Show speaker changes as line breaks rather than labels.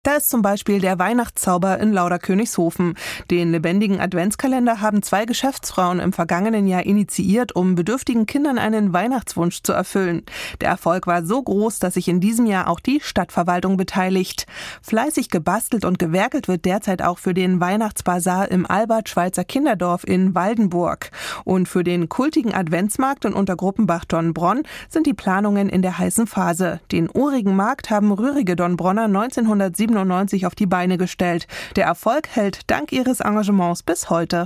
Da ist zum Beispiel der Weihnachtszauber in Lauderkönigshofen. Den lebendigen Adventskalender haben 2 Geschäftsfrauen im vergangenen Jahr initiiert, um bedürftigen Kindern einen Weihnachtswunsch zu erfüllen. Der Erfolg war so groß, dass sich in diesem Jahr auch die Stadtverwaltung beteiligt. Fleißig gebastelt und gewerkelt wird derzeit auch für den Weihnachtsbasar im Albert-Schweitzer Kinderdorf in Waldenburg. Und für den kultigen Adventsmarkt in Untergruppenbach-Donnbronn sind die Planungen in der heißen Phase. Den urigen Markt haben rührige Donnbronner 1997 auf die Beine gestellt. Der Erfolg hält dank ihres Engagements bis heute.